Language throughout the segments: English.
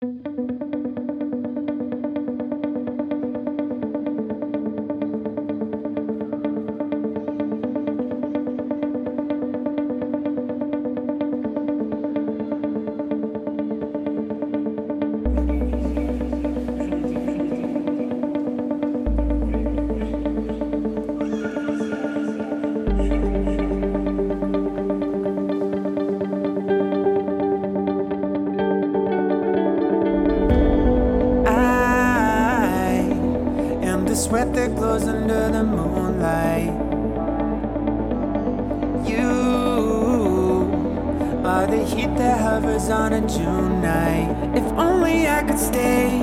The sweat that glows under the moonlight. You are the heat that hovers on a June night. If only I could stay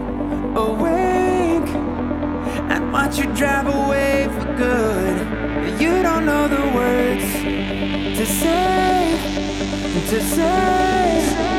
awake and watch you drive away for good. But you don't know the words to say.